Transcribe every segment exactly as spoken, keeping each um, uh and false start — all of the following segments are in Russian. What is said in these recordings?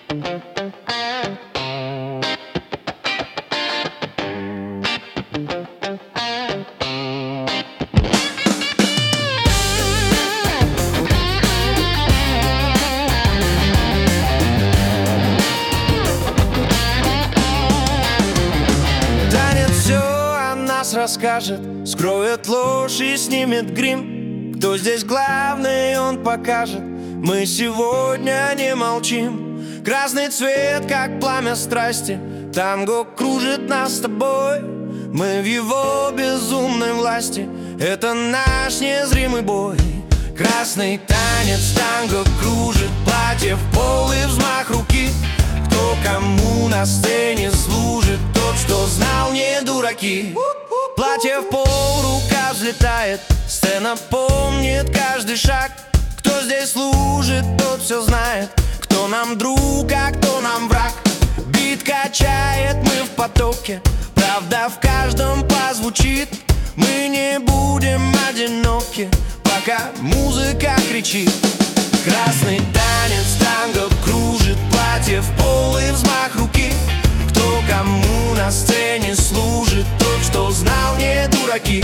Расскажет, скроет ложь и снимет грим. Кто здесь главный, он покажет. Мы сегодня не молчим. Красный цвет, как пламя страсти. Танго кружит нас с тобой. Мы в его безумной власти. Это наш незримый бой. Красный танец, танго кружит. Платье в пол и взмах руки. Кто кому на сцене служит, тот, что знал, не дураки. Платье в пол, рука взлетает. Сцена помнит каждый шаг. Кто здесь служит, тот все знает. Кто нам друг, а кто нам враг. Бит качает, мы в потоке. Правда в каждом позвучит. Мы не будем одиноки, пока музыка кричит. Красный танец, танго кружит. Платье в пол и взмах руки. Кто кому на сцене служит, тот, что знал, не дураки.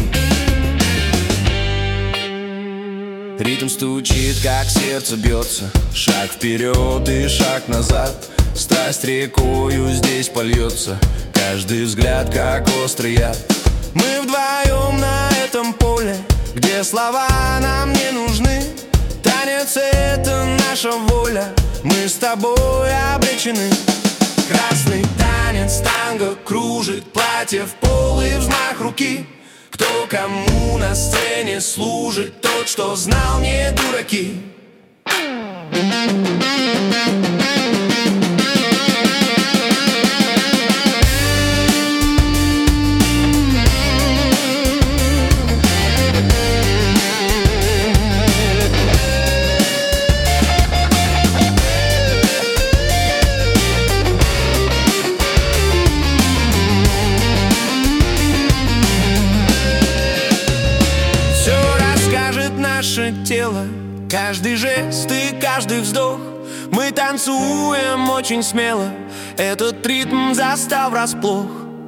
Ритм стучит, как сердце бьется. Шаг вперед и шаг назад. Страсть рекою здесь польется. Каждый взгляд, как острый яд. Мы вдвоем на этом поле, где слова нам не нужны. Танец — это наша воля. Мы с тобой обречены. Красный танец, танго кружит. Платье в пол и взмах руки. Кто кому на сцене служит, тот, что знал, не дураки. Наше тело, каждый жест и каждый вздох. Мы танцуем очень смело. Этот ритм застал врасплох.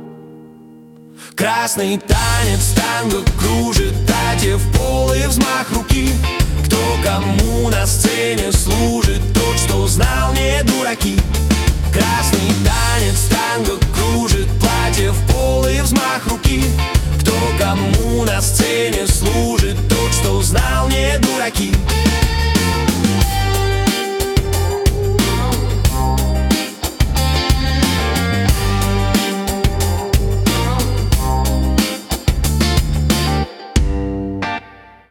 Красный танец, танго кружит. Платье в пол и взмах руки. Кто кому на сцене служит, тот, что знал, не дураки.